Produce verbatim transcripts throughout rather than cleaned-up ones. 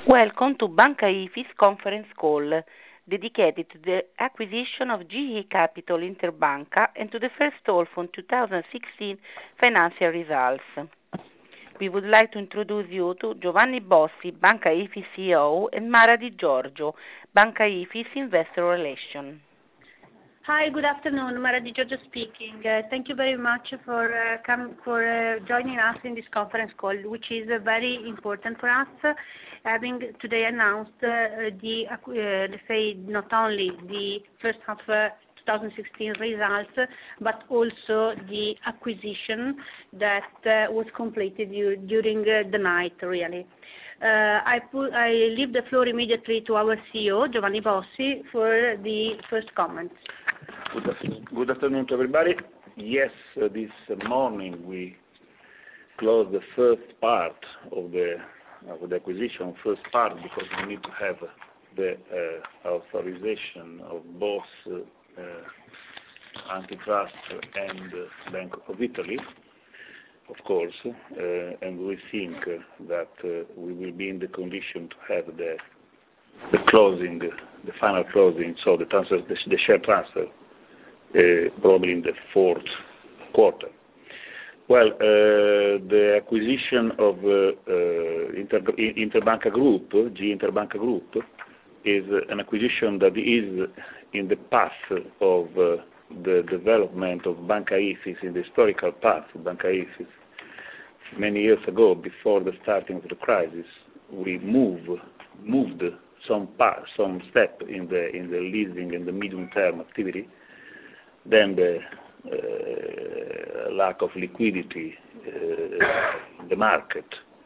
Welcome to Banca Ifis conference call dedicated to the acquisition of G E Capital Interbanca and to the first half of two thousand sixteen financial results. We would like to introduce you to Giovanni Bossi, Banca Ifis C E O, and Mara Di Giorgio, Banca Ifis Investor Relations. Hi, good afternoon. Mara Di Giorgio speaking. Uh, thank you very much for uh, come, for uh, joining us in this conference call, which is uh, very important for us, uh, having today announced uh, the uh, let's say not only the first half uh, twenty sixteen results, but also the acquisition that uh, was completed during uh, the night, really. Uh, I, put, I leave the floor immediately to our C E O, Giovanni Bossi, for the first comments. Good afternoon. Good afternoon to everybody. Yes, uh, this morning we closed the first part of the, of the acquisition, first part because we need to have the uh, authorization of both uh, uh, antitrust and uh, Bank of Italy, of course, uh, and we think uh, that uh, we will be in the condition to have the the closing, the final closing, so the transfer, the, the share transfer, uh, probably in the fourth quarter. Well, uh, the acquisition of uh, uh, Inter, Interbanca Group, G Interbanca Group, is an acquisition that is in the path of uh, the development of Banca Ifis, in the historical path of Banca Ifis. Many years ago, before the starting of the crisis, we move, moved some part, some step in the in the leasing and the medium-term activity. Then the uh, lack of liquidity uh, in the market,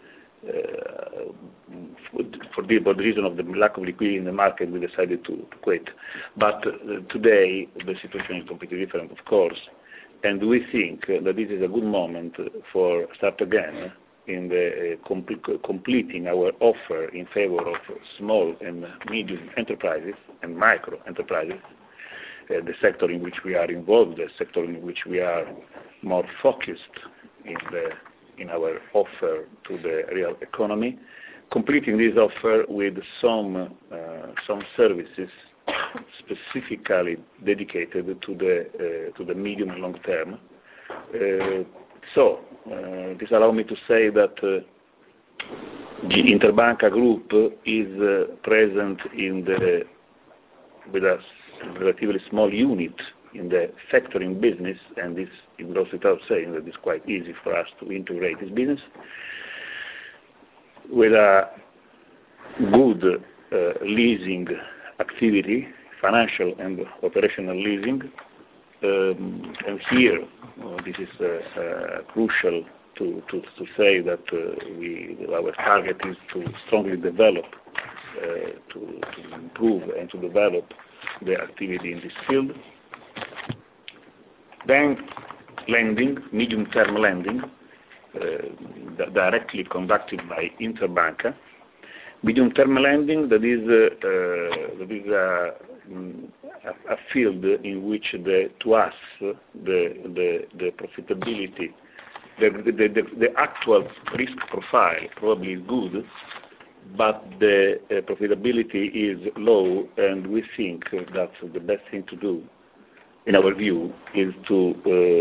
uh, for, the, for the reason of the lack of liquidity in the market, we decided to, to quit. But uh, today the situation is completely different, of course, and we think that this is a good moment for start again in the uh, com completing our offer in favor of small and medium enterprises and micro enterprises, uh, the sector in which we are involved, the sector in which we are more focused in the in our offer to the real economy, completing this offer with some uh, some services specifically dedicated to the uh, to the medium and long term. Uh, so uh, this allows me to say that uh, the Interbanca Group is uh, present in the with a relatively small unit in the factoring business, and this it goes without saying that it's quite easy for us to integrate this business with a good uh, leasing activity, financial and operational leasing. Um, and here, uh, this is uh, uh, crucial to, to, to say that uh, we, our target is to strongly develop, uh, to, to improve and to develop the activity in this field. Bank lending, medium-term lending, uh, directly conducted by Interbanca. Medium-term lending, that is, uh, uh, that is a, a, a field in which, the, to us, the, the, the profitability, the, the, the, the actual risk profile probably is good, but the uh, profitability is low, and we think that the best thing to do, in our view, is to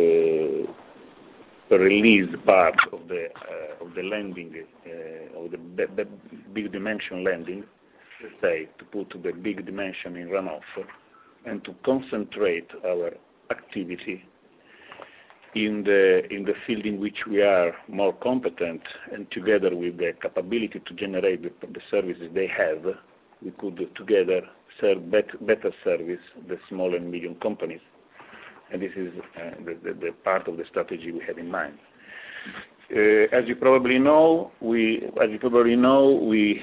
uh, release part of the uh, of the lending, uh, of the big dimension lending, let's say, to put the big dimension in runoff, and to concentrate our activity in the in the field in which we are more competent, and together with the capability to generate the, the services they have, we could together serve bet, better service the small and medium companies, and this is uh, the, the, the part of the strategy we have in mind. Uh, as you probably know, we as you probably know we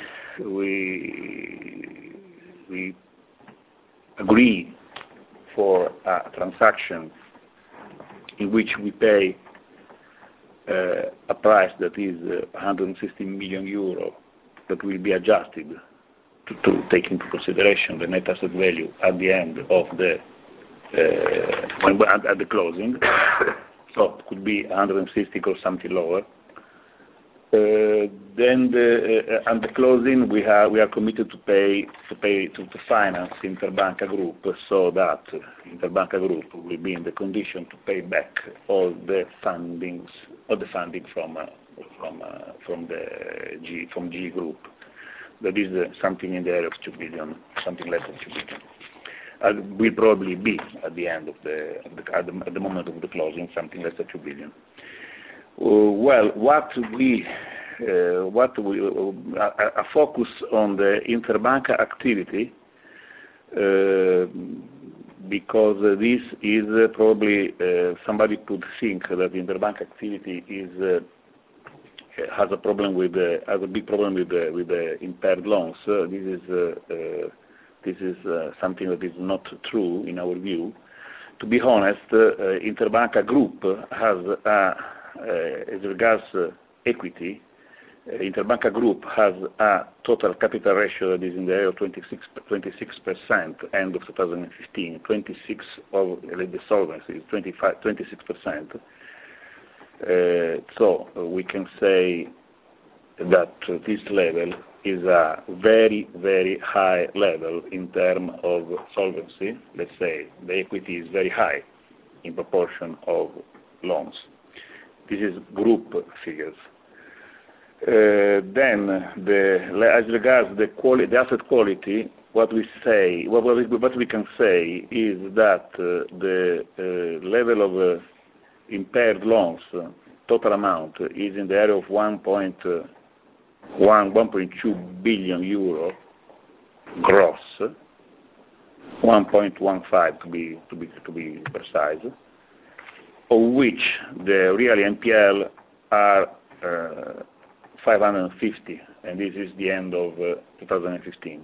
we we agree for a transaction in which we pay uh, a price that is uh, one hundred sixty million euro, that will be adjusted to, to take into consideration the net asset value at the end of the uh, when, at, at the closing. So it could be one hundred sixty or something lower. Uh, then the, uh, at the closing, we are we are committed to pay to pay to, to finance Interbanca Group, so that Interbanca Group will be in the condition to pay back all the fundings, all the funding from uh, from uh, from the G from G Group. That is uh, something in the area of two billion, something less than two billion. Uh, will probably be at the end of the, of the, at the at the moment of the closing, something less than two billion. Uh, well, what we, uh, what we, uh, a, a focus on the Interbanca activity, uh, because uh, this is uh, probably, uh, somebody could think that the Interbanca activity is, uh, has a problem with, uh, has a big problem with, uh, with the impaired loans. Uh, this is, uh, uh, this is uh, something that is not true in our view. To be honest, uh, Interbanca Group has a Uh, as regards uh, equity, uh, Interbanca Group has a total capital ratio that is in the area of twenty-six percent end of two thousand fifteen, twenty-six of uh, the solvency is twenty-five, twenty-six percent. Uh, so uh, we can say that uh, this level is a very, very high level in terms of solvency. Let's say the equity is very high in proportion of loans. This is group figures. Uh, then, the, as regards the, quali the asset quality, what we say, what we, what we can say is that uh, the uh, level of uh, impaired loans, uh, total amount, is in the area of one point one, one point two billion euro gross, one point one five to be to be to be precise, of which the real N P L are uh, five hundred fifty, and this is the end of uh, two thousand fifteen.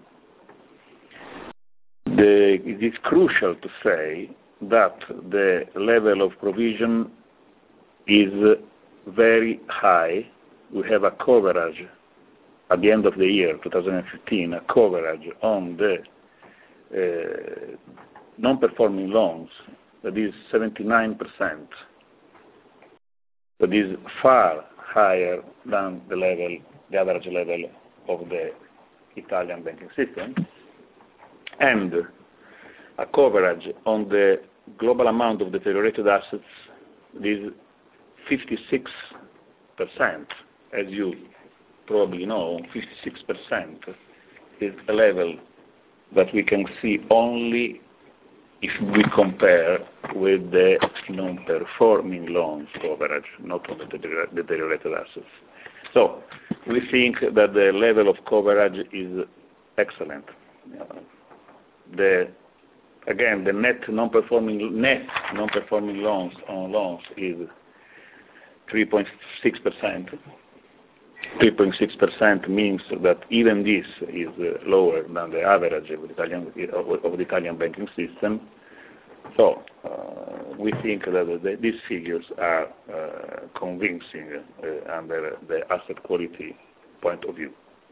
The, it is crucial to say that the level of provision is very high. We have a coverage at the end of the year, two thousand fifteen, a coverage on the uh, non-performing loans that is seventy-nine percent. That is far higher than the level, the average level of the Italian banking system, and a coverage on the global amount of deteriorated assets is fifty-six percent. As you probably know, fifty-six percent is a level that we can see only if we compare with the non-performing loans coverage, not on the deteriorated assets. So we think that the level of coverage is excellent. Uh, the again, the net non-performing net non-performing loans on loans is three point six percent. three point six percent means that even this is uh, lower than the average of the Italian, of the Italian banking system. So uh, we think that the, these figures are uh, convincing uh, under the asset quality point of view.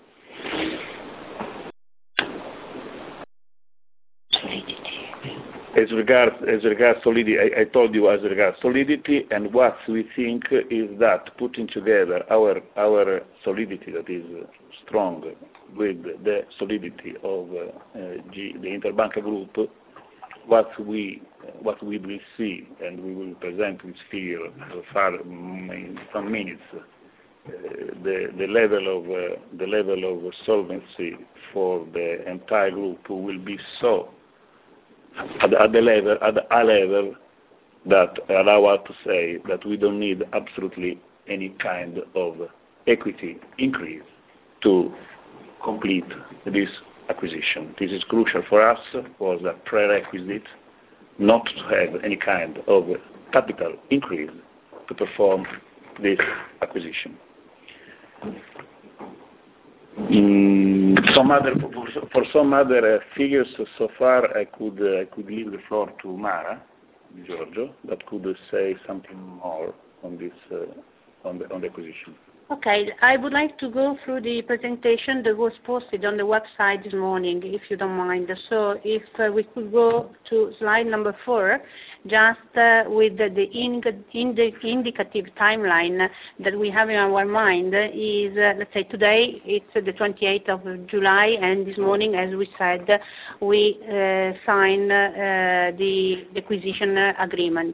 As regards, as regards solidity, I, I told you as regards solidity, and what we think is that putting together our our solidity that is strong with the solidity of uh, uh, G, the Interbanca Group, what we what we will see, and we will present this figure far in some minutes. Uh, the the level of uh, the level of solvency for the entire group will be so. At, at the level, at a level that allow us to say that we don't need absolutely any kind of equity increase to complete this acquisition. This is crucial for us, was a prerequisite not to have any kind of capital increase to perform this acquisition. Mm, some other, for some other uh, figures so far, I could uh, I could leave the floor to Mara Giorgio that could uh, say something more on this uh, on the on the acquisition. Okay, I would like to go through the presentation that was posted on the website this morning, if you don't mind. So if uh, we could go to slide number four, just uh, with the, the indi indicative timeline that we have in our mind is, uh, let's say today, it's the twenty-eighth of July, and this morning, as we said, we uh, signed uh, the, the acquisition agreement.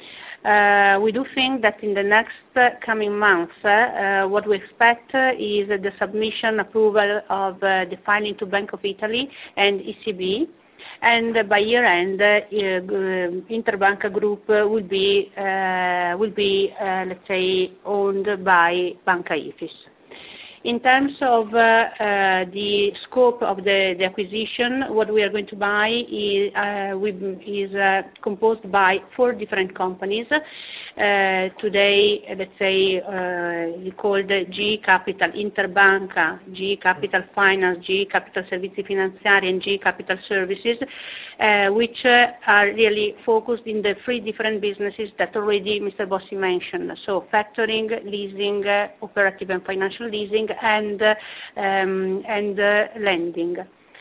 Uh, we do think that in the next uh, coming months, uh, what we expect uh, is the submission approval of uh, the filing to Bank of Italy and E C B, and uh, by year end, uh, uh, Interbanca Group uh, will be uh, will be uh, let's say owned by Banca Ifis. In terms of uh, uh, the scope of the, the acquisition, what we are going to buy is, uh, we, is uh, composed by four different companies. Uh, today, let's say, uh, called G E Capital Interbanca, G E Capital Finance, G E Capital Servizi Finanziari, and G E Capital Services, uh, which uh, are really focused in the three different businesses that already Mister Bossi mentioned. So factoring, leasing, uh, operative and financial leasing, and uh, um, and uh, lending.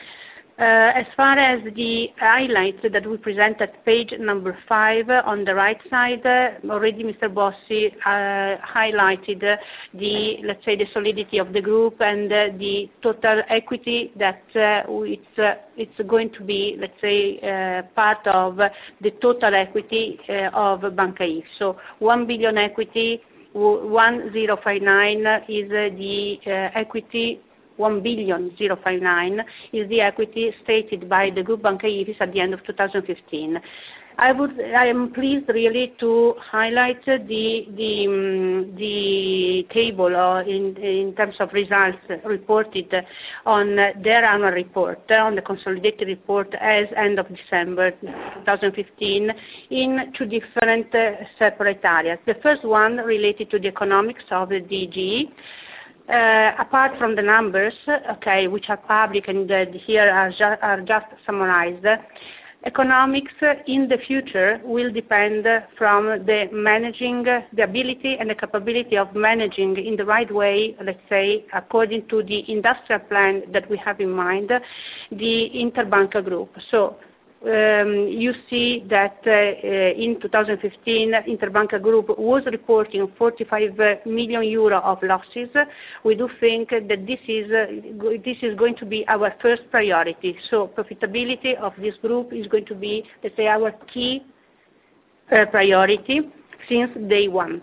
Uh, as far as the highlights that we present at page number five, uh, on the right side, uh, already Mister Bossi uh, highlighted uh, the, let's say, the solidity of the group and uh, the total equity that uh, it's, uh, it's going to be, let's say, uh, part of the total equity uh, of Banca Ifis. So one billion equity, one thousand fifty-nine is uh, the uh, equity. one billion fifty-nine is the equity stated by the Group Banca Ifis at the end of two thousand fifteen. I would, I am pleased really to highlight the the um, the table uh, in in terms of results reported on their annual report, on the consolidated report as end of December two thousand fifteen, in two different uh, separate areas. The first one related to the economics of the D G. Uh, apart from the numbers, okay, which are public and uh, here are, ju are just summarized, economics in the future will depend from the managing, the ability and the capability of managing in the right way, let's say, according to the industrial plan that we have in mind, the Interbanca Group. So, Um, you see that uh, uh, in two thousand fifteen, Interbanca Group was reporting forty-five million euro of losses. We do think that this is uh, this is going to be our first priority. So profitability of this group is going to be, let's say, our key uh, priority since day one.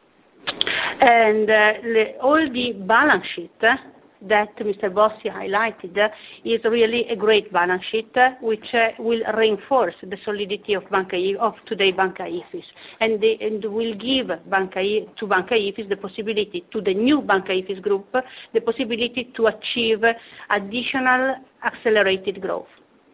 And uh, the, all the balance sheet uh, that Mister Bossi highlighted uh, is really a great balance sheet uh, which uh, will reinforce the solidity of Banca of today Banca Ifis, and, the, and will give Banca to Banca Ifis the possibility, to the new Banca Ifis group, the possibility to achieve additional accelerated growth.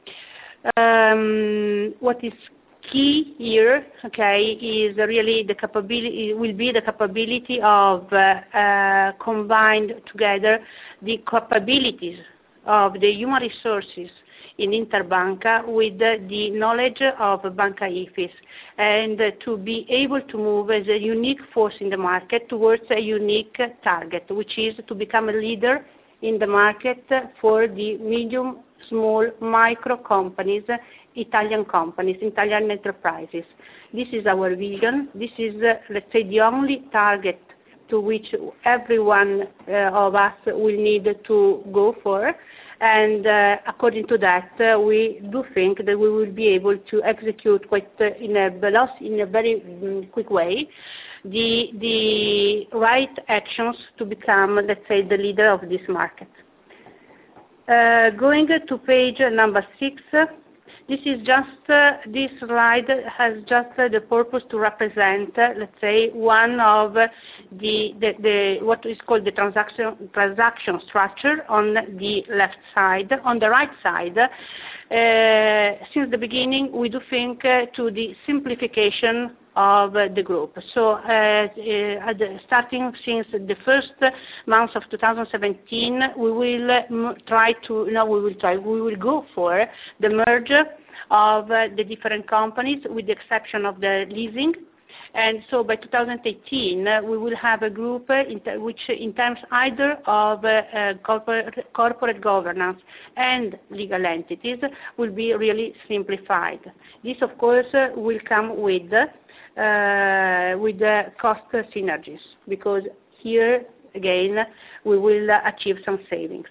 Um, what is key here, okay, is really the capability, will be the capability of uh, uh, combined together the capabilities of the human resources in Interbanca with uh, the knowledge of Banca Ifis, and uh, to be able to move as a unique force in the market towards a unique target, which is to become a leader in the market for the medium, small, micro companies, Italian companies, Italian enterprises. This is our vision. This is, uh, let's say, the only target to which every one uh, of us will need to go for. And uh, according to that, uh, we do think that we will be able to execute quite uh, in a velocity, in a very um, quick way, the the right actions to become, let's say, the leader of this market. Uh, going to page number six. This is just, uh, this slide has just uh, the purpose to represent, uh, let's say, one of the, the, the, what is called the transaction, transaction structure on the left side. On the right side, uh, since the beginning, we do think uh, to the simplification of uh, the group. So, uh, uh, the, starting since the first month of two thousand seventeen, we will uh, try to, no, we will try, we will go for the merger of uh, the different companies, with the exception of the leasing, And so by two thousand eighteen, uh, we will have a group uh, in ter which in terms either of uh, uh, corporate, corporate governance and legal entities will be really simplified. This, of course, uh, will come with, uh, with the cost synergies, because here, again, we will uh, achieve some savings.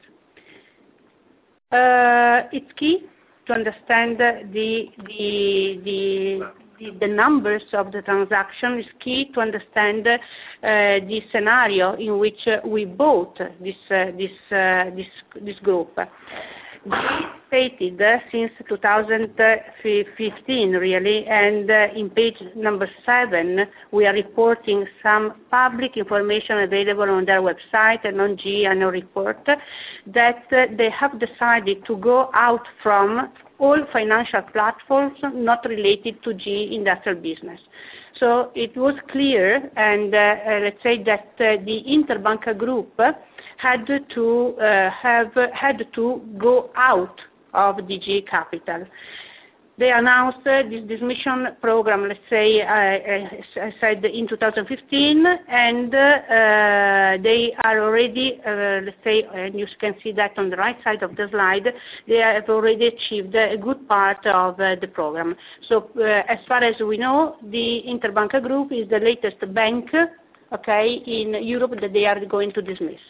Uh, it's key to understand the, the, the The, the numbers of the transaction. Is key to understand uh, the scenario in which uh, we bought this uh, this uh, this this group. We stated uh, since two thousand fifteen really, and uh, in page number seven we are reporting some public information available on their website and on G E annual report that uh, they have decided to go out from all financial platforms not related to G E industrial business. So it was clear, and uh, uh, let's say that uh, the Interbanca Group had to uh, have had to go out of the G E Capital. They announced uh, this dismission program, let's say, uh, I said in two thousand fifteen, and uh, they are already, uh, let's say, and you can see that on the right side of the slide, they have already achieved a good part of uh, the program. So uh, as far as we know, the Interbanca Group is the latest bank, okay, in Europe that they are going to dismiss.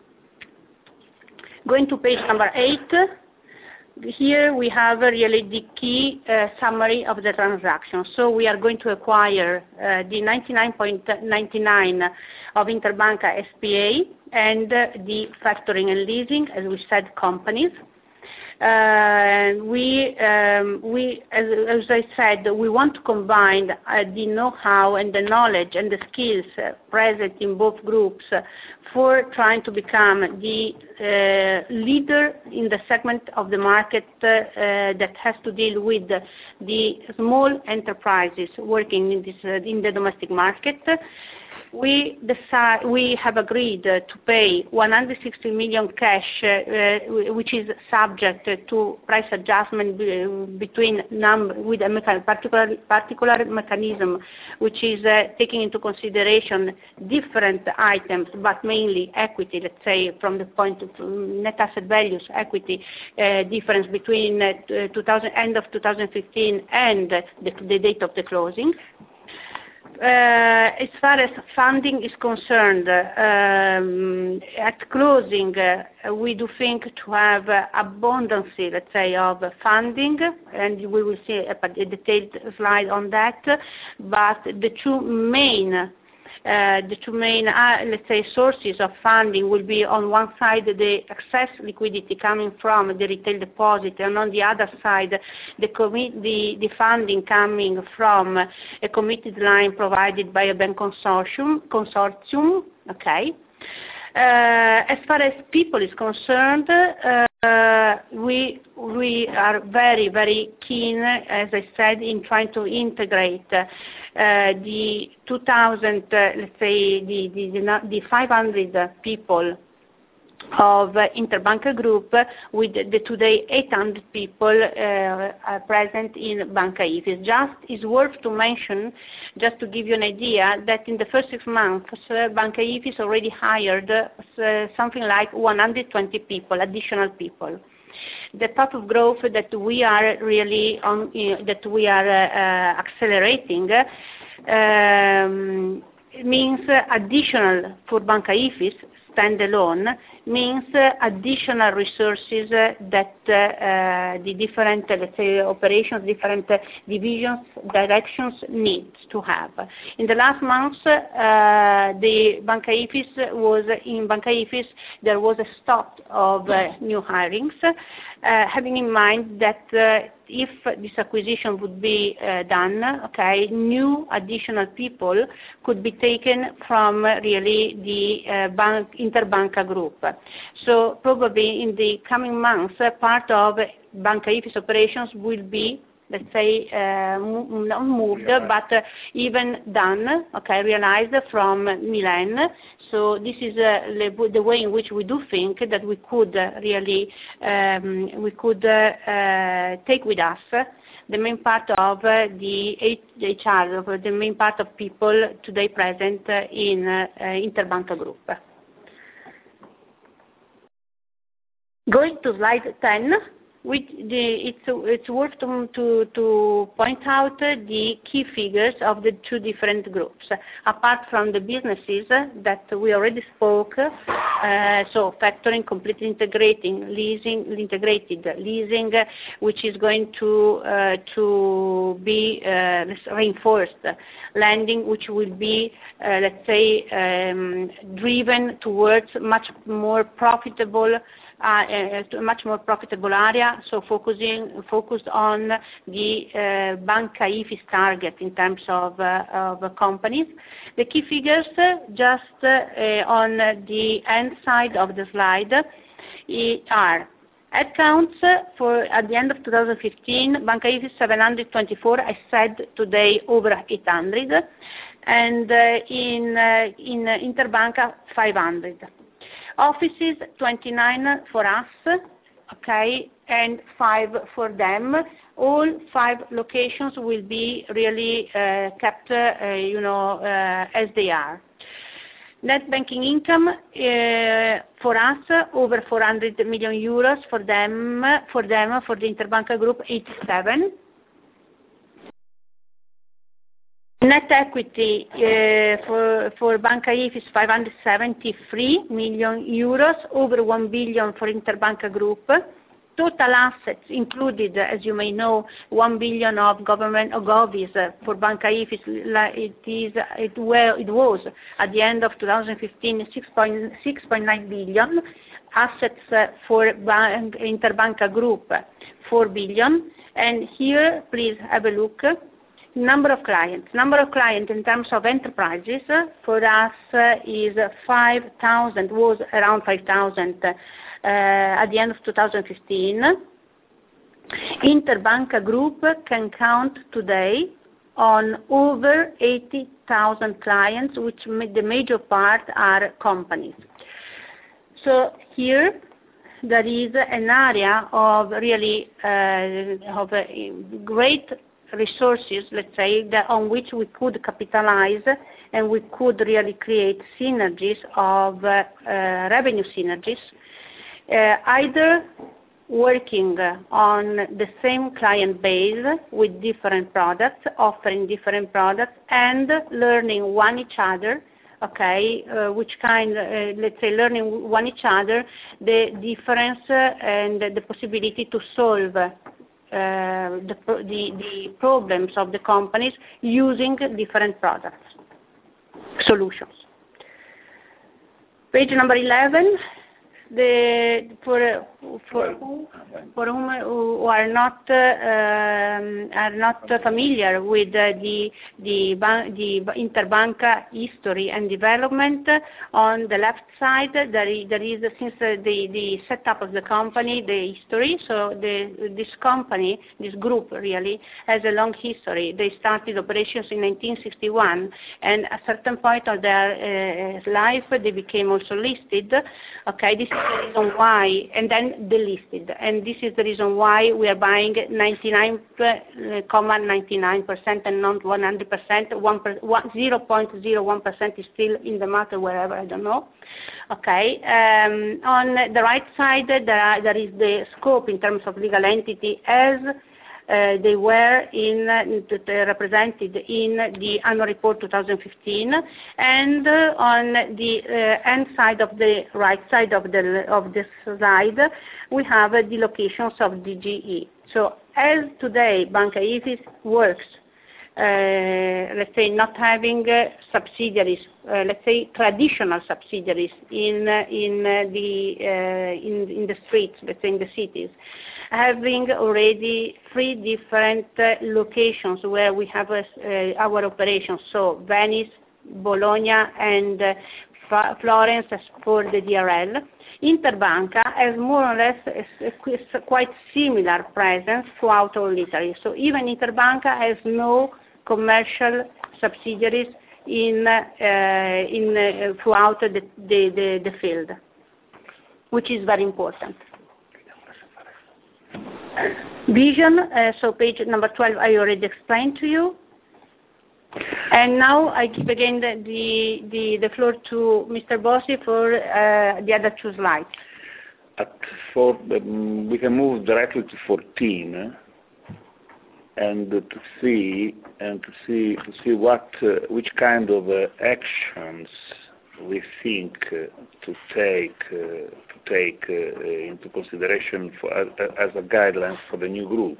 Going to page number eight. Here we have uh, really the key uh, summary of the transaction. So we are going to acquire uh, the ninety-nine point nine nine of Interbanca S P A and uh, the factoring and leasing, as we said, companies. Uh, we, um, we as, as I said, we want to combine uh, the know-how and the knowledge and the skills uh, present in both groups uh, for trying to become the uh, leader in the segment of the market uh, uh, that has to deal with the, the small enterprises working in, this, uh, in the domestic market. We decide, we have agreed uh, to pay one hundred sixty million cash, uh, which is subject to price adjustment between num with a mecha particular particular mechanism, which is uh, taking into consideration different items, but mainly equity. Let's say from the point of net asset values, equity uh, difference between uh, two thousand end of two thousand fifteen and the, the date of the closing. Uh, as far as funding is concerned, um, at closing, uh, we do think to have uh, abundance, let's say, of funding, and we will see a, a detailed slide on that. But the two main Uh, the two main, uh, let's say, sources of funding will be on one side the excess liquidity coming from the retail deposit, and on the other side the, the, the funding coming from a committed line provided by a bank consortium. consortium okay. Uh, as far as people is concerned, uh, we we are very very keen, as I said, in trying to integrate uh, the two thousand, uh, let's say the the, the five hundred people of uh, Interbanca Group with the today eight hundred people uh, are present in Banca Ifis. Just is worth to mention, just to give you an idea, that in the first six months, uh, Banca Ifis already hired uh, something like one hundred twenty people, additional people. The path of growth that we are really on, uh, that we are uh, uh, accelerating um, means uh, additional for Banca Ifis standalone, means uh, additional resources uh, that uh, uh, the different, uh, let's say, operations, different uh, divisions, directions need to have. In the last months, uh, the Banca Ifis was, in Banca Ifis, there was a stop of uh, new hirings, uh, having in mind that uh, if this acquisition would be uh, done, okay, new additional people could be taken from uh, really the uh, bank, Interbanca Group. So probably in the coming months, uh, part of Banca Ifis operations will be let's say, uh, not moved, but uh, even done, okay, realized from Milan. So this is uh, the way in which we do think that we could uh, really, um, we could uh, uh, take with us the main part of uh, the H R, of the main part of people today present uh, in uh, Interbanca Group. Going to slide ten. Which the, it's, it's worth to, to, to point out the key figures of the two different groups. Apart from the businesses that we already spoke, uh, so factoring, completely integrating, leasing, integrated leasing, which is going to uh, to be uh, reinforced, lending, which will be, uh, let's say, um, driven towards much more profitable. Uh, a much more profitable area, so focusing focused on the uh, Banca Ifis target in terms of, uh, of uh, companies. The key figures, uh, just uh, on the end side of the slide, uh, are headcounts for at the end of two thousand fifteen, Banca Ifis seven hundred twenty-four, I said today over eight hundred, and uh, in uh, in Interbanca five hundred. Offices, twenty-nine for us, okay, and five for them. All five locations will be really uh, kept, uh, you know, uh, as they are. Net banking income uh, for us over four hundred million euros. For them, for them, for the Interbanca Group, eighty-seven. Net equity uh, for, for Banca Ifis, five hundred seventy-three million euros, over one billion for Interbanca Group. Total assets included, as you may know, one billion of government of govies uh, for Banca Ifis. It is, it, well, it was at the end of two thousand fifteen, six point nine billion. Assets uh, for Bank, Interbanca Group, four billion. And here, please have a look. Number of clients. Number of clients in terms of enterprises uh, for us uh, is five thousand, was around five thousand uh, at the end of two thousand fifteen. Interbanca Group can count today on over eighty thousand clients, which the major part are companies. So here there is an area of really uh, of uh, great resources, let's say, that on which we could capitalize and we could really create synergies of uh, uh, revenue synergies, uh, either working on the same client base with different products, offering different products, and learning one each other, okay, uh, which kind, uh, let's say, learning one each other, the difference uh, and the possibility to solve Uh, the, the, the problems of the companies using different products, solutions. Page number eleven, the, for, for, for whom who are not, uh, um, are not familiar with uh, the, the, the Interbanca history and development, on the left side there is, there is since uh, the, the setup of the company, the history. So the, this company, this group really, has a long history. They started operations in nineteen sixty-one, and at a certain point of their uh, life they became also listed. Okay, this is the reason why, and then delisted, and this is the reason why we are buying ninety-nine point nine nine percent and not one hundred percent. zero point zero one percent is still in the market wherever, I don't know. Okay, um, on the right side there, are, there is the scope in terms of legal entity as Uh, they were in, uh, represented in the annual report two thousand fifteen, and uh, on the uh, end side of the right side of the of this slide, we have uh, the locations of D G E. So as today Banca Ifis works, uh, let's say not having uh, subsidiaries, uh, let's say traditional subsidiaries in uh, in uh, the uh, in in the streets, let's say in the cities, having already three different uh, locations where we have uh, uh, our operations, so Venice, Bologna, and uh, Florence as for the D R L. Interbanca has more or less a, a quite similar presence throughout all Italy. So even Interbanca has no commercial subsidiaries in, uh, in uh, throughout the, the, the, the field, which is very important. Vision, uh, so page number twelve, I already explained to you. And now I give again the, the, the, the floor to Mister Bossi for uh, the other two slides. At four, um, we can move directly to fourteen uh, and uh, to see and to see to see what uh, which kind of uh, actions we think uh, to take uh, to take uh, into consideration for, uh, as a guidelines for the new group.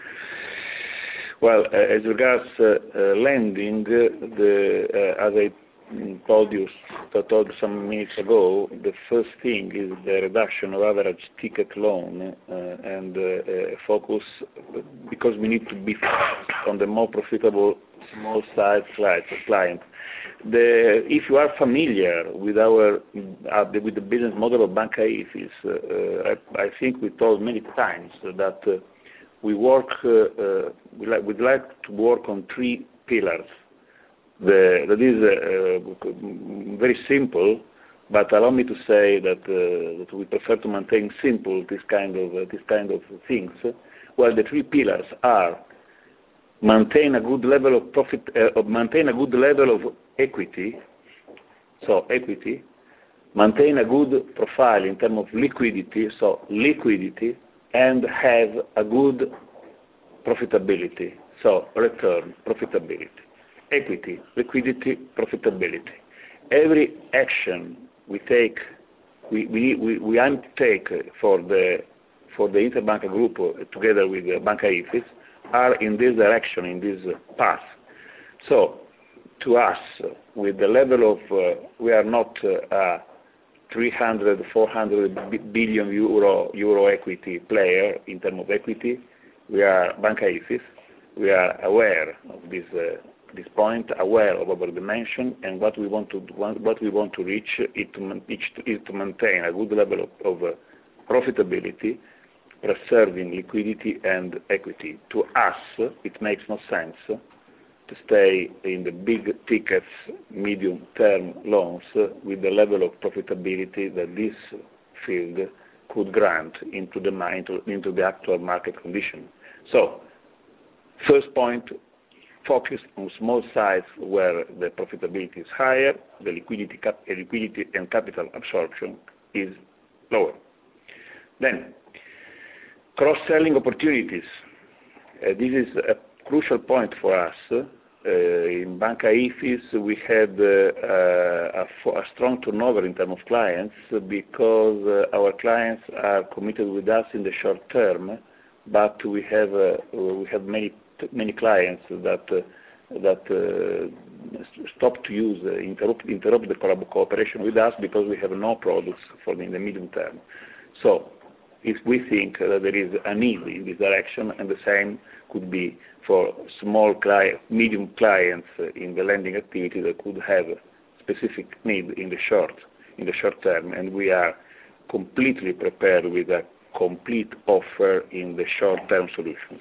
Well, uh, as regards uh, uh, lending, uh, the, uh, as I told you, told some minutes ago, the first thing is the reduction of average ticket loan uh, and uh, uh, focus, because we need to be focused on the more profitable small size client. The, if you are familiar with our uh, with the business model of Banca Ifis, uh, I, I think we told many times that. Uh, We work. Uh, uh, we like, we'd like to work on three pillars. The, that is uh, very simple, but allow me to say that, uh, that we prefer to maintain simple this kind of uh, this kind of things. Well, the three pillars are maintain a good level of profit, uh, maintain a good level of equity. So equity, maintain a good profile in terms of liquidity. So liquidity. And have a good profitability, so return, profitability, equity, liquidity, profitability. Every action we take, we, we, we, we aim to take for the, for the Interbanca Group uh, together with uh, Banca Ifis are in this direction, in this uh, path. So, to us, uh, with the level of, uh, we are not uh, uh, three hundred, four hundred billion euro, euro equity player in terms of equity. We are Banca Ifis. We are aware of this, uh, this point, aware of our dimension, and what we want to what we want to reach is to, is to maintain a good level of, of uh, profitability, preserving liquidity and equity. To us, it makes no sense to stay in the big tickets, medium-term loans uh, with the level of profitability that this field could grant into the, into, into the actual market condition. So, first point, focus on small size where the profitability is higher, the liquidity, cap, liquidity and capital absorption is lower. Then, cross-selling opportunities. Uh, this is a crucial point for us. Uh, in Banca Ifis, we had uh, a, a strong turnover in terms of clients because uh, our clients are committed with us in the short term, but we have uh, we have many many clients that uh, that uh, stop to use uh, interrupt interrupt the cooperation with us because we have no products for the, in the medium term. So, if we think that there is a need in this direction, and the same could be for small client, medium clients in the lending activity that could have a specific need in the short, in the short term, and we are completely prepared with a complete offer in the short-term solutions.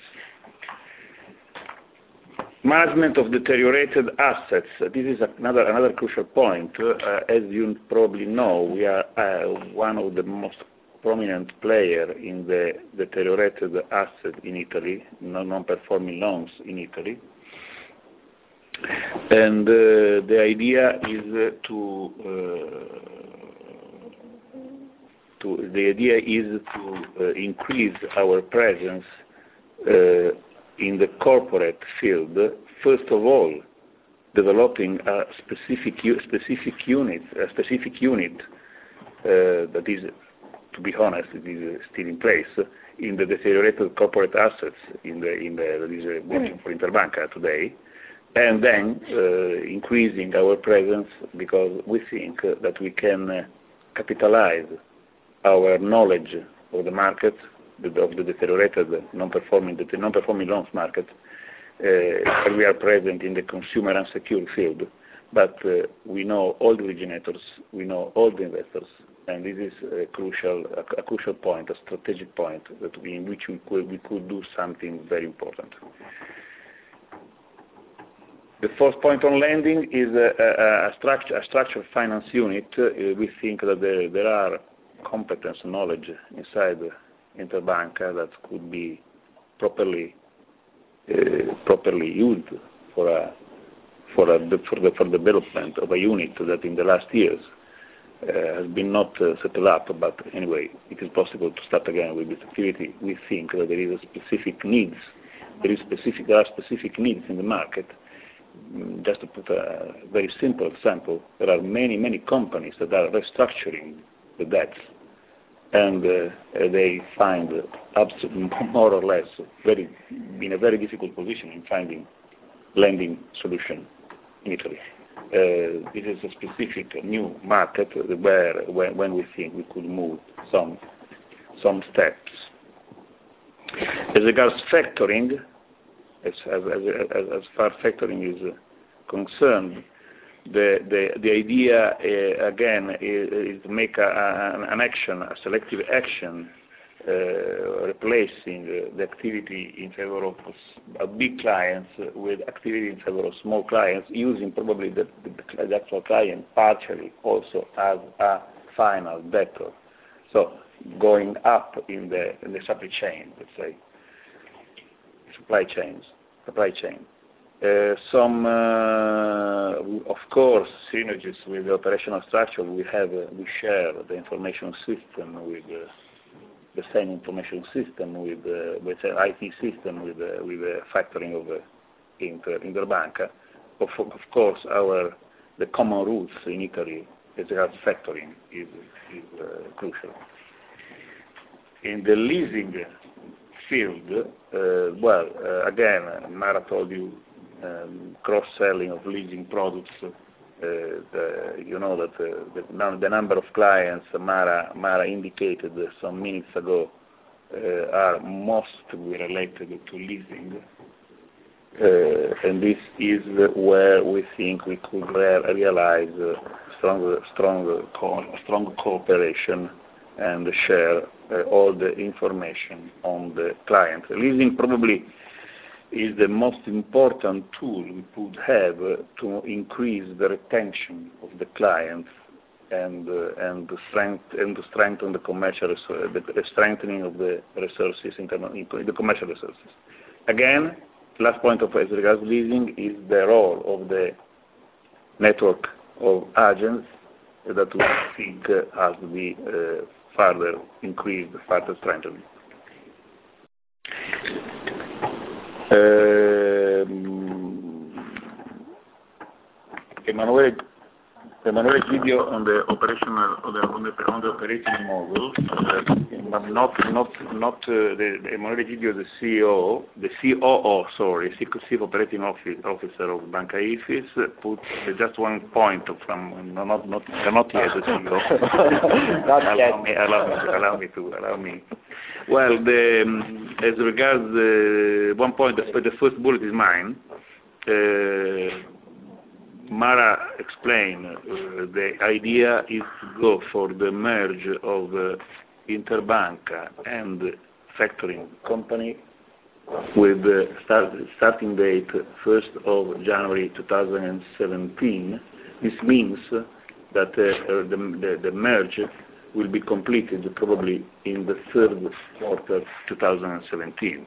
Management of deteriorated assets. This is another another crucial point. Uh, as you probably know, we are uh, one of the most prominent player in the deteriorated asset in Italy, non-performing loans in Italy. And uh, the idea is uh, to, uh, to the idea is to uh, increase our presence uh, in the corporate field. First of all, developing a specific specific unit, a specific unit uh, that is, to be honest, it is still in place in the deteriorated corporate assets in the in the that is working for Interbanca today, and then uh, increasing our presence because we think that we can uh, capitalize our knowledge of the market, of the deteriorated non-performing the non-performing loans market, uh, where we are present in the consumer unsecured field, but uh, we know all the originators, we know all the investors, and this is a crucial, a, a crucial point, a strategic point that we, in which we could, we could do something very important. The fourth point on lending is a, a, a, structure, a structured finance unit. Uh, we think that there, there are competence, knowledge inside Interbanca that could be properly uh, properly used for a for a for the for development of a unit that in the last years uh, has been not uh, set up. But anyway, it is possible to start again with this activity. We think that there is a specific needs. There is specific there are specific needs in the market. Just to put a very simple example, there are many, many companies that are restructuring the debts, and uh, they find absolutely more or less very, in a very difficult position in finding lending solution in Italy. Uh, this is a specific new market where, when, when we think we could move some, some steps. As regards factoring, As, as, as, as far as factoring is uh, concerned, the, the, the idea, uh, again, is, is to make a, a, an action, a selective action, uh, replacing uh, the activity in favor of uh, big clients with activity in favor of small clients, using probably the, the, the actual client partially also as a final debtor. So going up in the, in the supply chain, let's say. Supply chains, supply chain. Uh, some, uh, of course, synergies with the operational structure. We have, uh, we share the information system with uh, the same information system with, uh, with the I T system with uh, with the factoring of uh, Inter, Interbanca. Of, of course, our the common roots in Italy as regards factoring is is uh, crucial. In the leasing field, uh, well, uh, again, Mara told you um, cross-selling of leasing products. Uh, the, you know that uh, the, the number of clients Mara, Mara indicated some minutes ago uh, are mostly related to leasing. Uh, and this is where we think we could re realize uh, strong, strong, co strong cooperation and share uh, all the information on the client. Leasing probably is the most important tool we could have uh, to increase the retention of the client and uh, and the strength and to strengthen the commercial the, the strengthening of the resources in, term of, in the commercial resources. Again, last point of as regards leasing is the role of the network of agents that we think uh, has to be uh, further increased, further strengthened. Um, Emanuele, Emanuele Gidio on the operational, on the, on the, on the operating model, uh, not not not uh, the, the Emanuele Gidio, the C E O, the C O O, sorry, Chief Operating Officer of Banca Ifis, put uh, just one point from no, not not not yet the C E O. Not allow yet. me, allow me, to, allow me to allow me. Well, the, um, as regards the one point, the, the first bullet is mine. Uh, Mara explained uh, the idea is to go for the merge of uh, Interbanca and factoring company with the start, starting date first of January two thousand seventeen. This means that uh, the, the, the merge will be completed probably in the third quarter two thousand seventeen.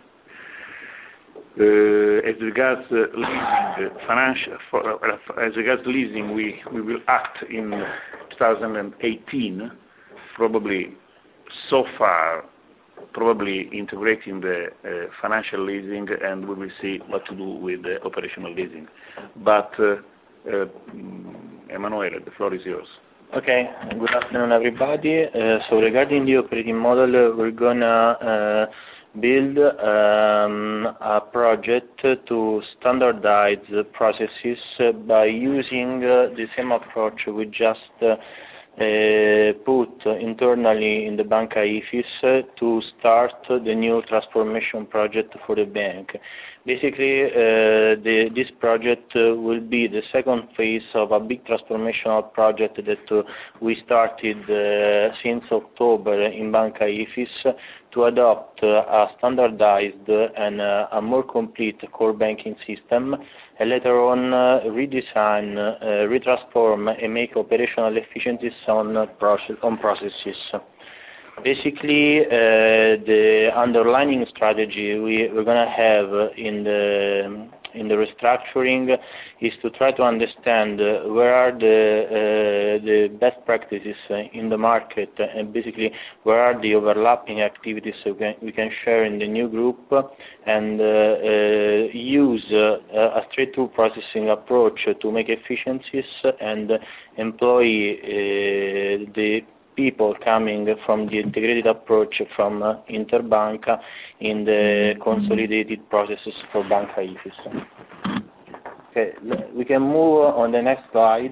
Uh, as regards uh, leasing, uh, financial, for, uh, as regards leasing, we, we will act in two thousand eighteen, probably so far, probably integrating the uh, financial leasing, and we will see what to do with the operational leasing. But, uh, uh, Emanuele, the floor is yours. Okay, good afternoon everybody. Uh, so regarding the operating model, uh, we're gonna uh, build um, a project to standardize the processes uh, by using uh, the same approach we just uh, uh, put internally in the Banca Ifis to start the new transformation project for the bank. Basically, uh, the, this project uh, will be the second phase of a big transformational project that uh, we started uh, since October in Banca Ifis to adopt uh, a standardized and uh, a more complete core banking system, and later on uh, redesign, uh, retransform and make operational efficiencies on, uh, process, on processes. Basically, uh, the underlying strategy we, we're going to have in the in the restructuring is to try to understand uh, where are the uh, the best practices in the market, and basically where are the overlapping activities we can, we can share in the new group, and uh, uh, use uh, a straight-through processing approach to make efficiencies and employ uh, the people coming from the integrated approach from uh, Interbanca in the consolidated processes for Banca Ifis. Okay, we can move on the next slide,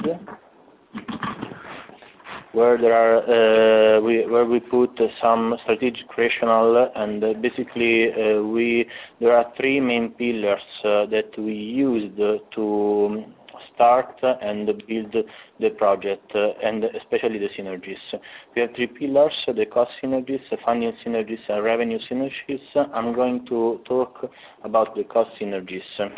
where there are uh, we, where we put uh, some strategic rationale, and uh, basically uh, we there are three main pillars uh, that we used uh, to start and build the project, uh, and especially the synergies. We have three pillars: the cost synergies, the funding synergies, and revenue synergies. I'm going to talk about the cost synergies.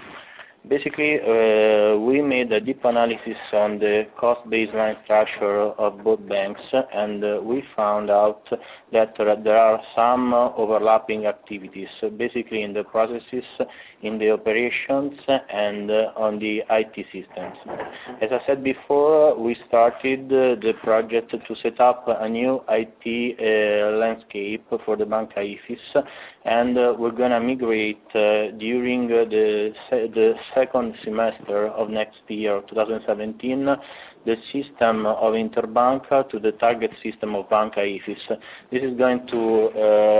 Basically, uh, we made a deep analysis on the cost baseline structure of both banks, and uh, we found out that uh, there are some uh, overlapping activities, so basically in the processes, in the operations, and uh, on the I T systems. As I said before, we started uh, the project to set up a new I T uh, landscape for the Banca Ifis, and uh, we're going to migrate uh, during uh, the, the second semester of next year, two thousand seventeen, the system of Interbanca to the target system of Banca Ifis. This is going to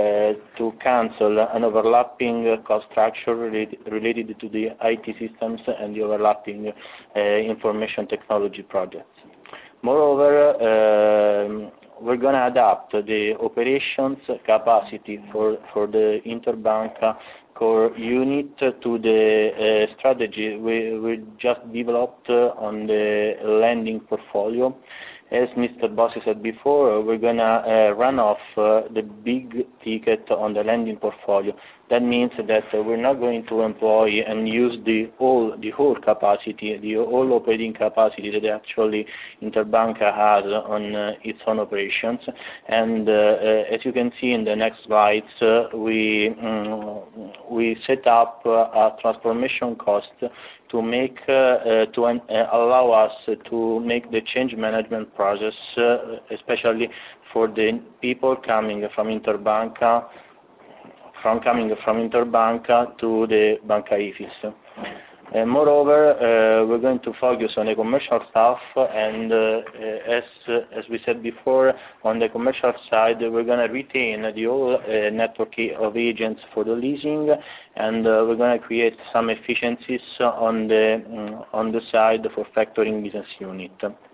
uh, to cancel an overlapping cost structure related, related to the I T systems and the overlapping uh, information technology projects. Moreover, uh, we're going to adapt the operations capacity for, for the Interbanca core unit to the uh, strategy we, we just developed uh, on the lending portfolio. As Mister Bossi said before, we're going to uh, run off uh, the big ticket on the lending portfolio. That means that uh, we're not going to employ and use the whole, the whole capacity, the whole operating capacity that actually Interbanca has on uh, its own operations. And uh, uh, as you can see in the next slides, uh, we um, we set up uh, a transformation cost to make uh, uh, to uh, allow us to make the change management process, uh, especially for the people coming from Interbanca, from coming from Interbanca to the Banca Ifis. Uh, moreover, uh, we're going to focus on the commercial staff, and uh, as uh, as we said before, on the commercial side, we're going to retain the whole uh, network of agents for the leasing, and uh, we're going to create some efficiencies on the um, on the side for factoring business unit.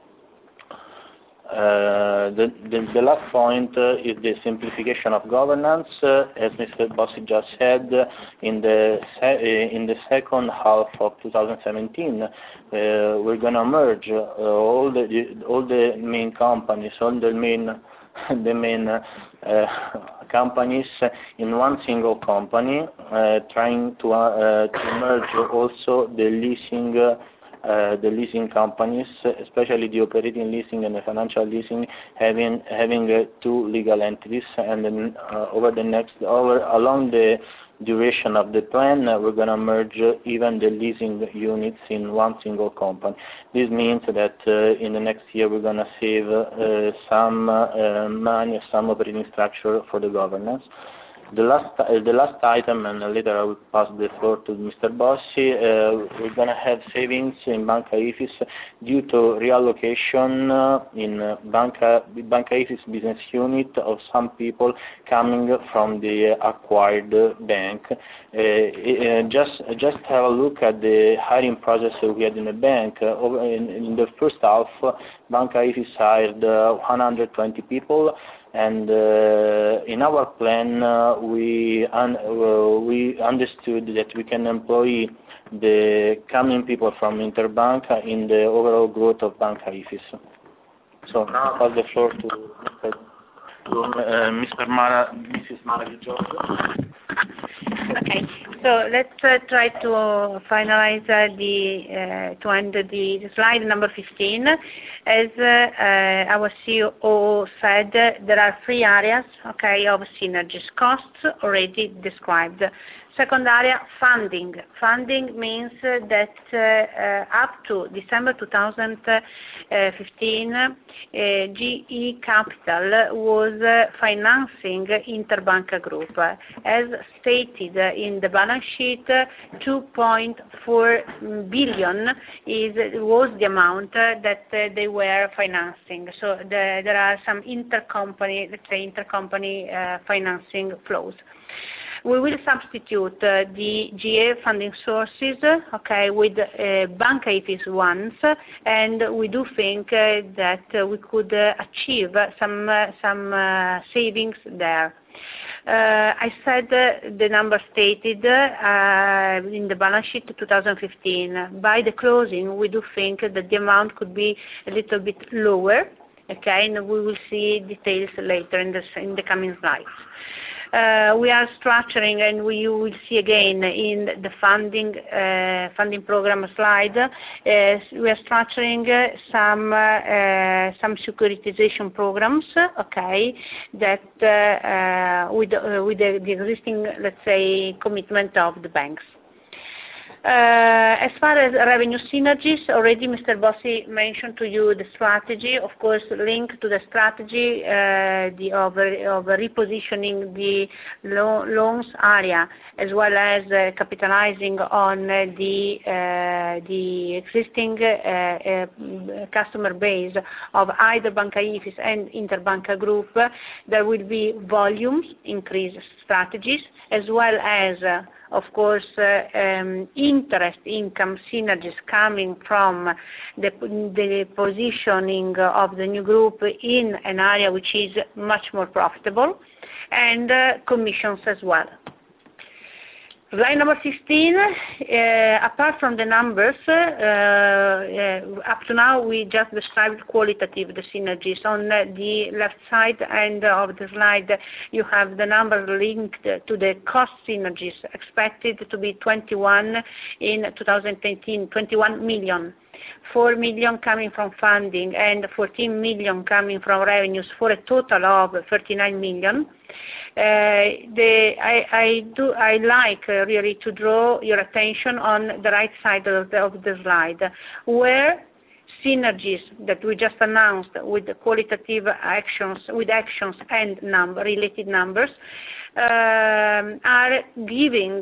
Uh, the, the, the last point uh, is the simplification of governance. Uh, as Mister Bossi just said, in the se in the second half of two thousand seventeen, uh, we're going to merge uh, all the all the main companies, all the main the main uh, companies in one single company, uh, trying to uh, to merge also the leasing. Uh, Uh, the leasing companies, especially the operating leasing and the financial leasing, having having uh, two legal entities, and then uh, over the next over along the duration of the plan, uh, we're going to merge uh, even the leasing units in one single company. This means that uh, in the next year we're going to save uh, some uh, money, some operating structure for the governance. The last uh, the last item, and later I will pass the floor to Mister Bossi. Uh, we're going to have savings in Banca Ifis due to reallocation uh, in uh, Banca Banca Ifis business unit of some people coming from the acquired bank. Uh, uh, just just have a look at the hiring process we had in the bank. Uh, over in, in the first half, Banca Ifis hired uh, one hundred twenty people. And uh, in our plan, uh, we un uh, we understood that we can employ the coming people from Interbanca in the overall growth of Banca Ifis. So now I pass the floor to, to uh, Mister Mara, Missus Mara Di Giorgio. Okay, so let's uh, try to finalize uh, the uh, to end the slide number fifteen. As uh, uh, our C O O said, there are three areas, okay, of synergies. Costs already described. Second area, funding. Funding means uh, that uh, uh, up to December two thousand fifteen, uh, G E Capital was uh, financing Interbanca Group. As stated in the balance sheet, two point four billion is was the amount uh, that uh, they were financing. So the, there are some intercompany, let's say intercompany uh, financing flows. We will substitute uh, the G E funding sources, uh, okay, with uh, Banca Ifis ones, and we do think uh, that uh, we could uh, achieve some uh, some uh, savings there. Uh, I said uh, the number stated uh, in the balance sheet two thousand fifteen. By the closing, we do think that the amount could be a little bit lower, okay, and we will see details later in the in the coming slides. Uh, we are structuring, and we, you will see again in the funding uh, funding program slide, uh, we are structuring uh, some uh, some securitization programs, okay, that uh, uh, with uh, with the, the existing, let's say, commitment of the banks. Uh, as far as revenue synergies, already Mister Bossi mentioned to you the strategy, of course, linked to the strategy uh, the, of, of repositioning the lo loans area, as well as uh, capitalizing on uh, the uh, the existing uh, uh, customer base of either Banca Ifis and Interbanca Group. There will be volumes increase strategies, as well as uh, of course, uh, um, interest income synergies coming from the, the positioning of the new group in an area which is much more profitable, and uh, commissions as well. Slide number sixteen, uh, apart from the numbers, uh, uh, up to now we just described qualitative the synergies. On the left side end of the slide, you have the numbers linked to the cost synergies, expected to be twenty-one in two thousand eighteen, twenty-one million. four million coming from funding and fourteen million coming from revenues, for a total of thirty-nine million. Uh, the, I, I do I like uh, really to draw your attention on the right side of the, of the slide, where synergies that we just announced with the qualitative actions, with actions and number, related numbers, um, are giving.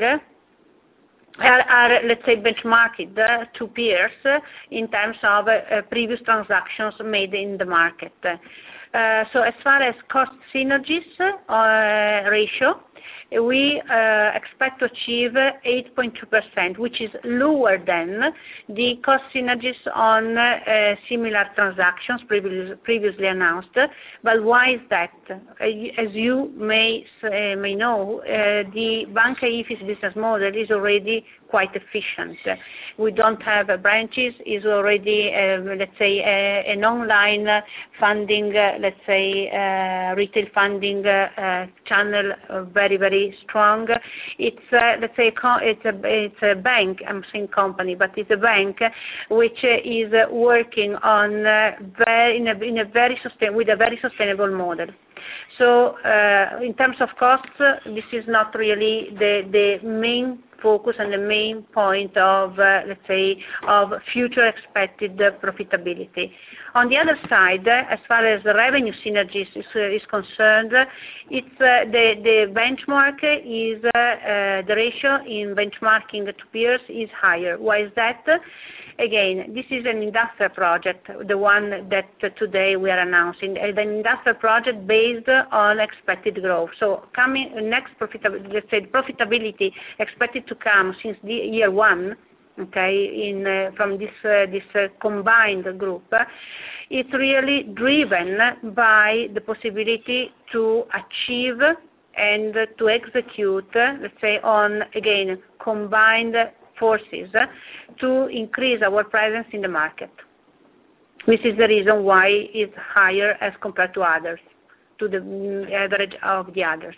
Are, are, let's say, benchmarked uh, to peers uh, in terms of uh, previous transactions made in the market. Uh, so as far as cost synergies uh, ratio, we uh, expect to achieve eight point two percent, which is lower than the cost synergies on uh, similar transactions previous, previously announced. But why is that? As you may uh, may know, uh, the Banca Ifis business model is already quite efficient. We don't have uh, branches, is already, uh, let's say, uh, an online funding, uh, let's say, uh, retail funding uh, uh, channel, uh, very, very strong. It's, uh, let's say, it's a, it's a bank, I'm saying company, but it's a bank which uh, is uh, working on, uh, very, in, a, in a very sustain, with a very sustainable model. So uh, in terms of costs, uh, this is not really the, the main focus on the main point of, uh, let's say, of future expected uh, profitability. On the other side, uh, as far as the revenue synergies is, uh, is concerned, it's uh, the the benchmark is uh, uh, the ratio in benchmarking to peers is higher. Why is that? Again, this is an industrial project, the one that uh, today we are announcing, an industrial project based on expected growth. So coming next profitability, let's say profitability expected to come since the year one, okay, in uh, from this uh, this uh, combined group, uh, it's really driven by the possibility to achieve and uh, to execute, uh, let's say, on again combined forces uh, to increase our presence in the market. This is the reason why it's higher as compared to others, to the average of the others.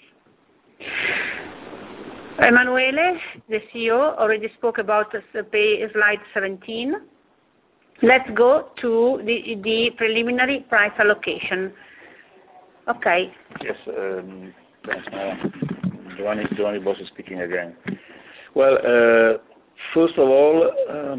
Emanuele, the C E O, already spoke about slide seventeen. Let's go to the, the preliminary price allocation. Okay. Yes, um, thanks, Mara. Giovanni, Giovanni Bossi speaking again. Well, uh, first of all, um,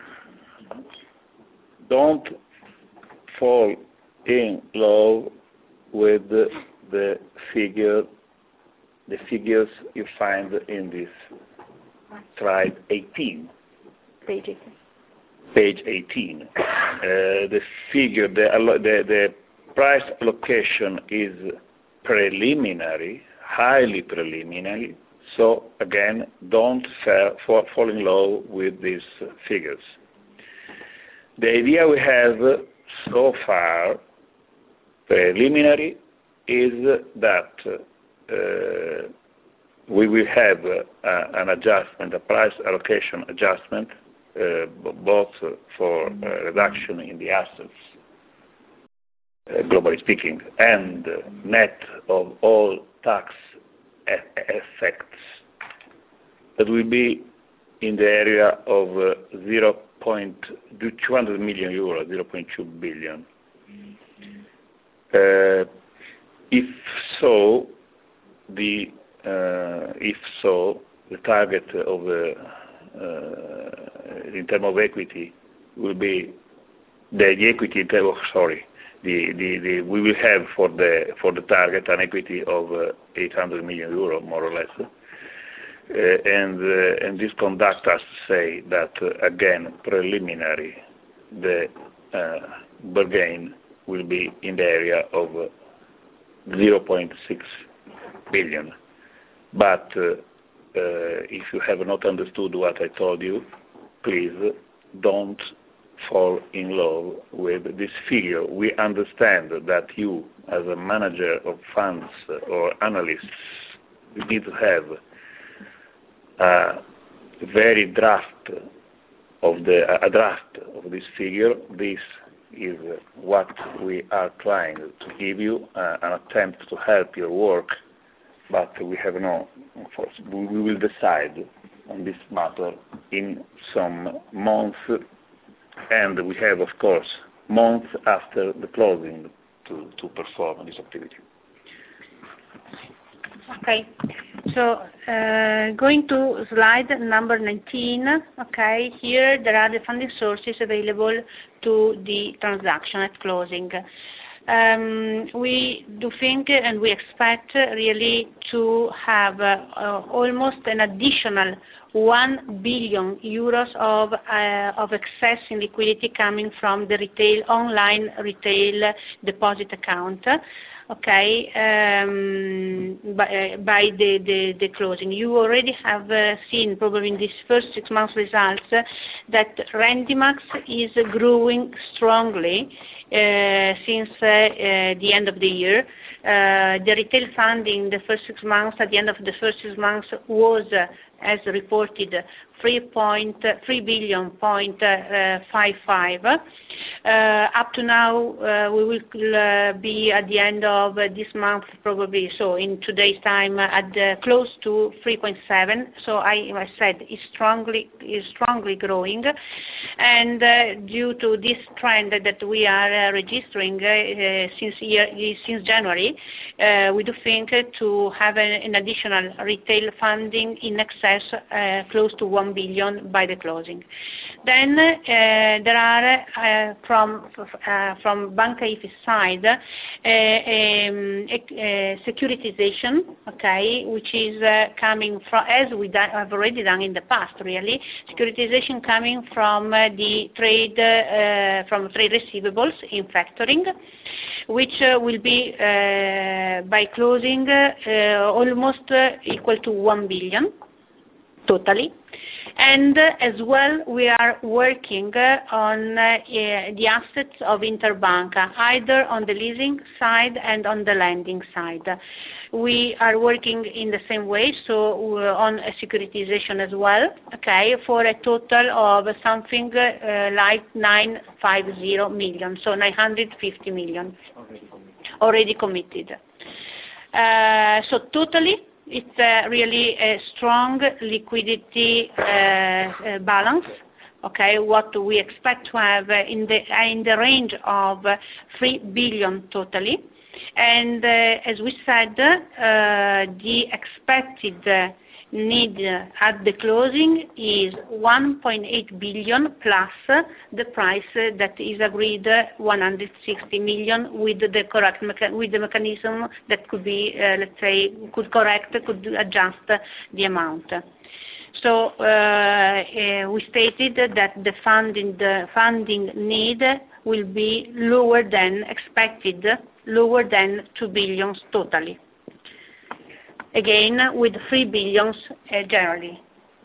don't fall in love with the, the figure, the figures you find in this slide eighteen. Page eighteen. Page eighteen. Uh, the figure, the, the the price allocation is preliminary, highly preliminary. So again, don't fall, fall in love with these figures. The idea we have so far, preliminary, is that uh, we will have uh, an adjustment, a price allocation adjustment, uh, both for uh, reduction in the assets, uh, globally speaking, and uh, net of all tax effects, that will be in the area of uh, zero point two hundred million euros, zero point two billion. Uh, if so, the uh, if so, the target of the uh, in terms of equity will be the, the equity in terms of, sorry, the, the, the we will have for the for the target an equity of uh, eight hundred million euro, more or less. Uh, and uh, and this conduct us to say that uh, again preliminary, the uh, bargain will be in the area of uh, zero point six billion. But uh, uh, if you have not understood what I told you, please don't fall in love with this figure. We understand that you, as a manager of funds or analysts, need to have a very draft of the a draft of this figure. This is what we are trying to give you, uh, an attempt to help your work, but we have no force. We will decide on this matter in some months, and we have, of course, months after the closing to, to perform this activity. Okay, so uh, going to slide number nineteen, okay, here there are the funding sources available to the transaction at closing. Um, we do think and we expect really to have uh, uh, almost an additional one billion euros of uh, of excess in liquidity coming from the retail online retail deposit account. Okay, um, by, uh, by the, the, the closing. You already have uh, seen, probably in these first six months results, uh, that Rendimax is uh, growing strongly uh, since uh, uh, the end of the year. Uh, the retail funding the first six months, at the end of the first six months, was, uh, as reported, three point three billion point five five. Uh, up to now, uh, we will uh, be at the end of uh, this month, probably, so in today's time, uh, at the close to three point seven. So I, I said is strongly is strongly growing, and uh, due to this trend that we are uh, registering uh, since year since January, uh, we do think to have an, an additional retail funding in excess uh, uh, close to one billion by the closing. Then uh, there are uh, from uh, from Banca Ifis side uh, um, a, a securitization, okay, which is uh, coming from, as we done, have already done in the past, really, securitization coming from uh, the trade uh, from trade receivables in factoring, which uh, will be uh, by closing uh, almost uh, equal to one billion totally. And uh, as well, we are working uh, on uh, the assets of Interbanca, either on the leasing side and on the lending side. We are working in the same way, so we're on a securitization as well, okay, for a total of something uh, like nine hundred fifty million, so nine hundred fifty million already committed. Uh, so totally, it's uh, really a strong liquidity uh, uh, balance, okay, what we expect to have uh, in the uh, in the range of uh, three billion totally. And uh, as we said, uh, the expected uh, need at the closing is one point eight billion plus the price that is agreed, one hundred sixty million, with the correct mecha with the mechanism that could be, uh, let's say, could correct, could adjust the amount. So uh, uh, we stated that the funding, the funding need will be lower than expected, lower than two billion totally. Again, with three billions uh, generally.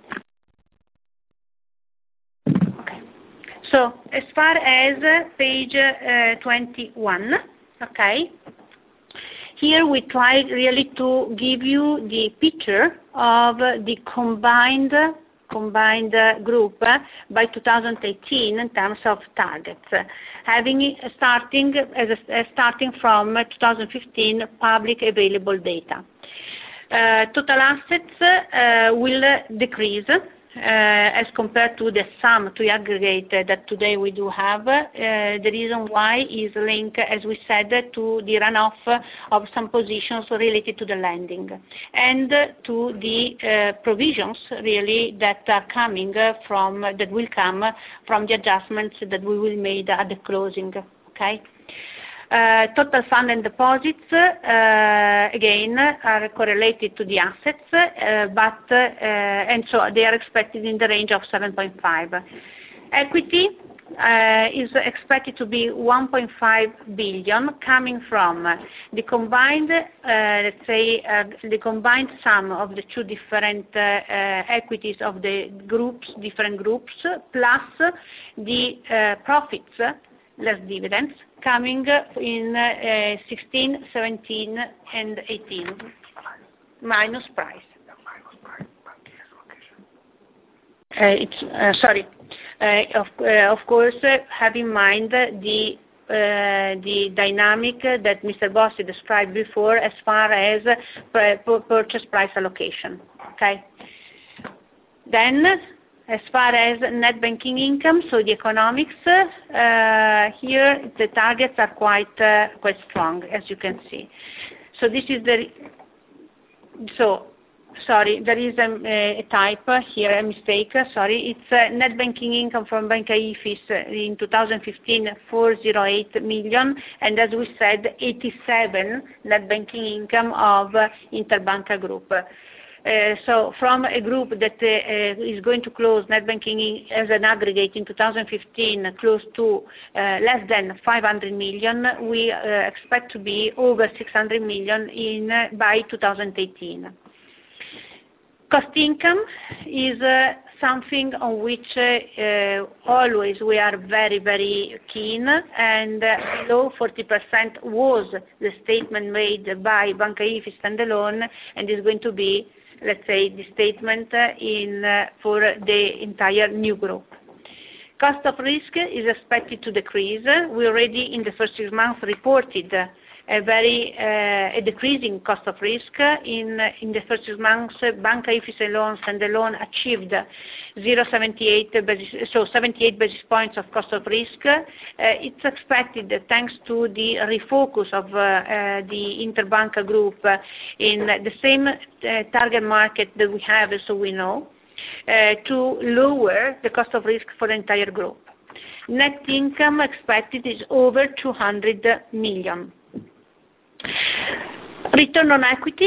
Okay. So as far as uh, page uh, twenty-one, okay, here we try really to give you the picture of the combined combined uh, group uh, by two thousand eighteen in terms of targets, uh, having uh, starting as a, uh, starting from uh, two thousand fifteen public available data. Uh, total assets uh, will decrease uh, as compared to the sum, to the aggregate uh, that today we do have. Uh, the reason why is linked, as we said, to the runoff of some positions related to the lending and to the uh, provisions really that are coming from, that will come from the adjustments that we will make at the closing, okay? Uh, total fund and deposits, uh, again, are correlated to the assets, uh, but, uh, and so they are expected in the range of seven point five. Equity uh, is expected to be one point five billion, coming from the combined, uh, let's say, uh, the combined sum of the two different uh, uh, equities of the groups, different groups, plus the uh, profits, less dividends, coming in uh, sixteen, seventeen, and eighteen, minus price. Uh, it's, uh, sorry, uh, of, uh, of course, uh, have in mind the uh, the dynamic that Mister Bossi described before as far as uh, purchase price allocation. Okay. Then, as far as net banking income, so the economics, uh, here the targets are quite uh, quite strong, as you can see. So this is the, so, sorry, there is a, a type here, a mistake, sorry. It's uh, net banking income from Banca Ifis in two thousand fifteen, four hundred eight million, and as we said, eighty-seven net banking income of uh, Interbanca Group. Uh, so from a group that uh, is going to close net banking as an aggregate in two thousand fifteen close to uh, less than five hundred million, we uh, expect to be over six hundred million in uh, by two thousand eighteen. Cost income is uh, something on which uh, uh, always we are very, very keen, and uh, below forty percent was the statement made by Banca Ifis standalone, and is going to be, let's say, the statement uh, in uh, for the entire new group. Cost of risk is expected to decrease. We already in the first six months reported uh, a very uh, a decreasing cost of risk. In in the first six months, uh, Banca Ifis alone standalone achieved zero point seven eight basis, so seventy-eight basis points of cost of risk. Uh, it's expected that thanks to the refocus of uh, uh, the Interbanca Group uh, in the same uh, target market that we have, so we know. uh, to lower the cost of risk for the entire group. Net income expected is over two hundred million. Return on equity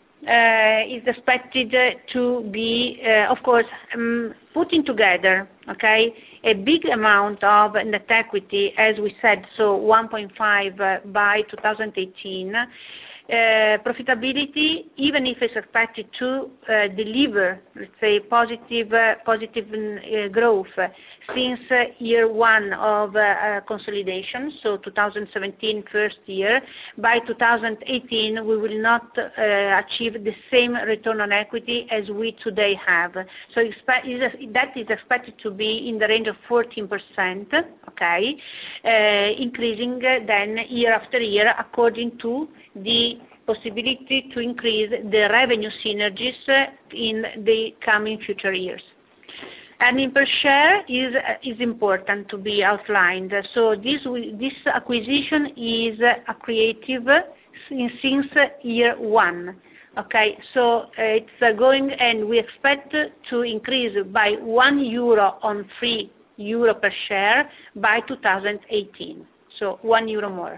uh, is expected to be, uh, of course, um, putting together, okay, a big amount of net equity, as we said, so one point five uh, by two thousand eighteen. Uh, profitability, even if it's expected to uh, deliver, let's say, positive, uh, positive uh, growth uh, since uh, year one of uh, uh, consolidation, so two thousand seventeen first year, by two thousand eighteen we will not uh, achieve the same return on equity as we today have. So expect, that is expected to be in the range of fourteen percent, okay, uh, increasing uh, then year after year according to the possibility to increase the revenue synergies uh, in the coming future years. Earning per share is uh, is important to be outlined. So this this acquisition is uh, accretive since, since year one. Okay, so uh, it's uh, going, and we expect to increase by one euro on three euro per share by two thousand eighteen. So one euro more.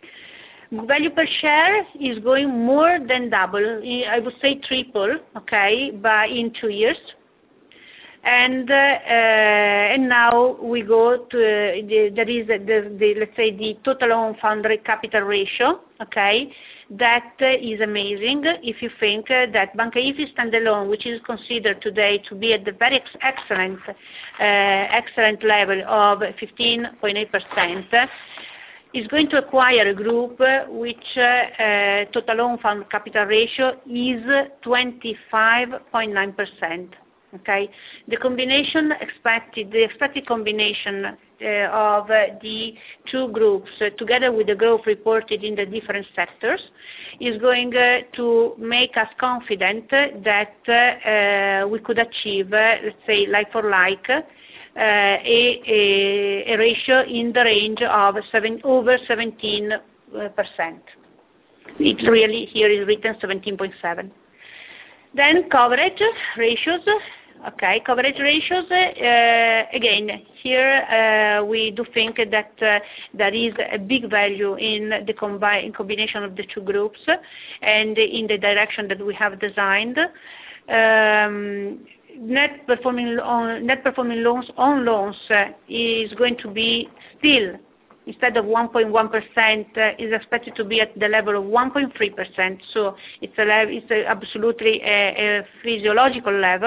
Value per share is going more than double, I would say triple, okay, by in two years. And uh, uh, and now we go to uh, the, there is the, the let's say the total own fund capital ratio, okay, that uh, is amazing if you think uh, that Banca Ifis standalone, which is considered today to be at the very ex excellent uh, excellent level of fifteen point eight percent. Is going to acquire a group uh, which uh, uh, total own fund capital ratio is twenty-five point nine percent. Okay, the combination expected, the expected combination uh, of uh, the two groups, uh, together with the growth reported in the different sectors, is going uh, to make us confident that uh, uh, we could achieve, uh, let's say, like for like. Uh, a, a, a ratio in the range of seven, over seventeen percent. It's really, here is written seventeen point seven. Then coverage ratios. Okay, coverage ratios. Uh, again, here uh, we do think that uh, there is a big value in the combi in combination of the two groups and in the direction that we have designed. Um, Net performing on, net performing loans on loans uh, is going to be still, instead of one point one percent, uh, is expected to be at the level of one point three percent. So it's a it's a absolutely a, a physiological level.